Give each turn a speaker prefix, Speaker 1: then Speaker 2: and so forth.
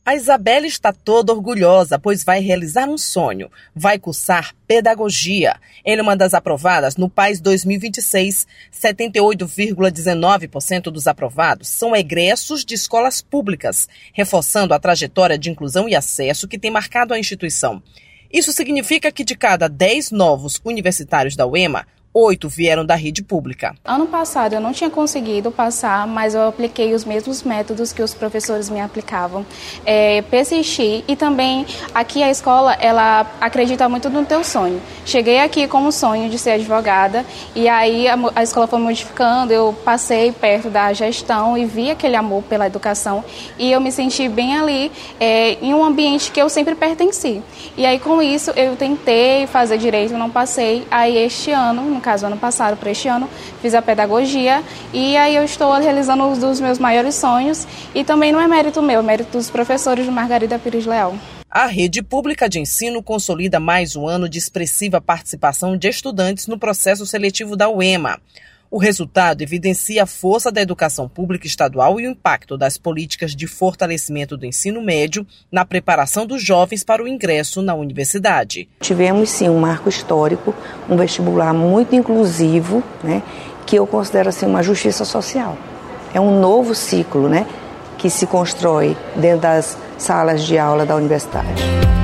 Speaker 1: A Isabela está toda orgulhosa, pois vai realizar um sonho. Vai cursar pedagogia. Ela é uma das aprovadas no PAS 2026. 78,19% dos aprovados são egressos de escolas públicas, reforçando a trajetória de inclusão e acesso que tem marcado a instituição. Isso significa que de cada 10 novos universitários da UEMA, 8 vieram da rede pública.
Speaker 2: Ano passado eu não tinha conseguido passar, mas eu apliquei os mesmos métodos que os professores me aplicavam. Persisti e também aqui a escola, ela acredita muito no teu sonho. Cheguei aqui com o sonho de ser advogada e aí a escola foi modificando, eu passei perto da gestão e vi aquele amor pela educação e eu me senti bem ali em um ambiente que eu sempre pertenci. E aí com isso eu tentei fazer direito, não passei. Aí este ano, no caso ano passado para este ano, fiz a pedagogia e aí eu estou realizando um dos meus maiores sonhos e também não é mérito meu, é mérito dos professores de Margarida Pires Leal.
Speaker 1: A rede pública de ensino consolida mais um ano de expressiva participação de estudantes no processo seletivo da UEMA. O resultado evidencia a força da educação pública estadual e o impacto das políticas de fortalecimento do ensino médio na preparação dos jovens para o ingresso na universidade.
Speaker 3: Tivemos, sim, um marco histórico, um vestibular muito inclusivo, que eu considero assim, uma justiça social. É um novo ciclo, que se constrói dentro das salas de aula da universidade.